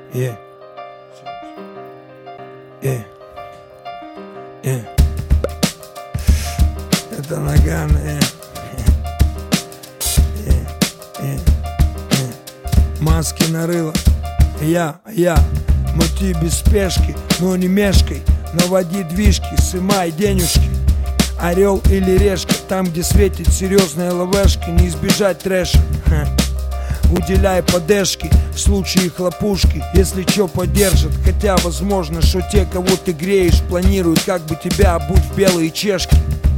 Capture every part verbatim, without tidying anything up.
Yeah. Yeah. Yeah. Это Нагано, yeah. Yeah. Yeah. Yeah. Маски нарыла. Я, я, мути без спешки, но не мешкой. Наводи движки, сымай денежки. Орел или решка, там где светит серьезная ловешка. Не избежать трэша. Ха. Уделяй поддержки в случае хлопушки, если чё поддержат. Хотя возможно, что те, кого ты греешь, планируют как бы тебя обуть в белые чешки.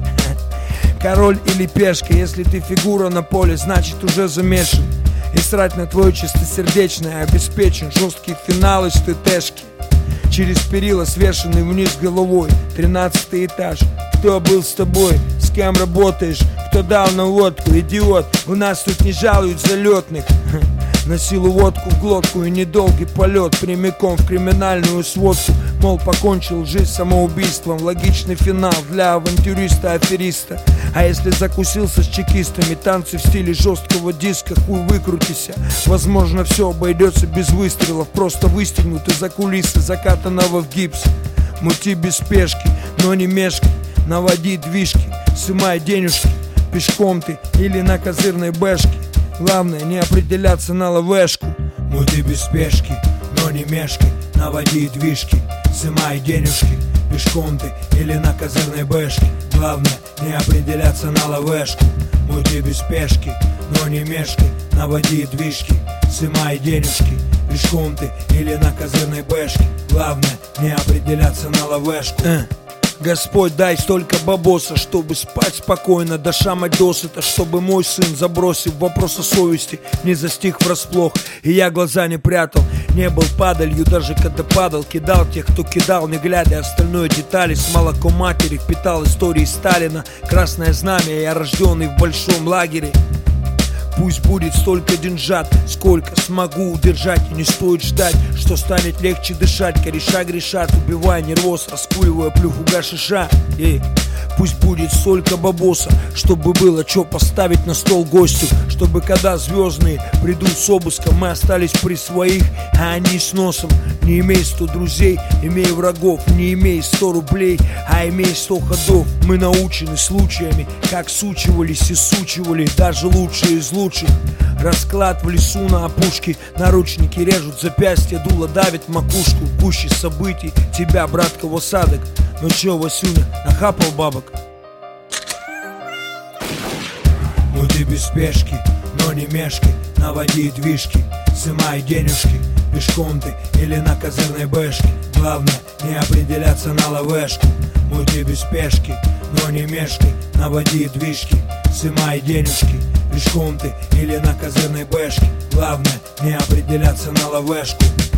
Король или пешка, если ты фигура на поле, значит уже замешан. И срать на твое чистосердечное обеспечен. Жесткие финалы с ТТшки. Через перила свешенный вниз головой. Тринадцатый этаж. Кто был с тобой? С кем работаешь? Кто дал наводку? Идиот, у нас тут не жалуют залетных. На силу водку в глотку и недолгий полет прямиком в криминальную сводку. Мол, покончил жизнь самоубийством. Логичный финал для авантюриста-афериста. А если закусился с чекистами, танцы в стиле жесткого диска, хуй выкрутися. Возможно, все обойдется без выстрелов. Просто выстегнуты за кулисы закатанного в гипс. Мути без спешки, но не мешкай. Наводи движки, сымай денежки. Пешком ты или на козырной бэшке. Главное не определяться на ловешку. Мути без спешки, но не мешкай. Наводи движки, сымай денежки. Пешком ты или на козырной бэшке. Главное не определяться на ловешку. Мути без спешки, но не мешкай. Наводи движки, сымай денежки. Пешком ты или на козырной бэшке. Главное не определяться на ловешку. э. Господь, дай столько бабоса, чтобы спать спокойно, до шамать досыта, чтобы мой сын, забросив вопрос о совести, не застиг врасплох. И я глаза не прятал, не был падалью, даже когда падал. Кидал тех, кто кидал, не глядя остальное детали. С молоком матери впитал истории Сталина. Красное знамя, я рожденный в большом лагере. Пусть будет столько деньжат, сколько смогу удержать. И не стоит ждать, что станет легче дышать. Кореша грешат, убивая нервоз, раскуривая плюху гашиша. Эй, пусть будет столько бабоса, чтобы было что поставить на стол гостю. Чтобы когда звездные придут с обыском, мы остались при своих, а они с носом. Не имей сто друзей, имей врагов. Не имей сто рублей, а имей сто ходов. Мы научены случаями, как сучивались и сучивали даже лучшие из лучших. Расклад в лесу на опушке. Наручники режут запястья, дуло давит макушку. В гуще событий тебя, братка, в осадок. Ну чё, Васюня, нахапал бабок? Мути без спешки, но не мешкай. Наводи движки, сымай денежки. Пешком ты или на козырной бэшке. Главное не определяться на ловешку. Мути без спешки, но не мешкай. Наводи движки, сымай денежки. Пешком ты или на козырной бэшке. Главное не определяться на ловешку.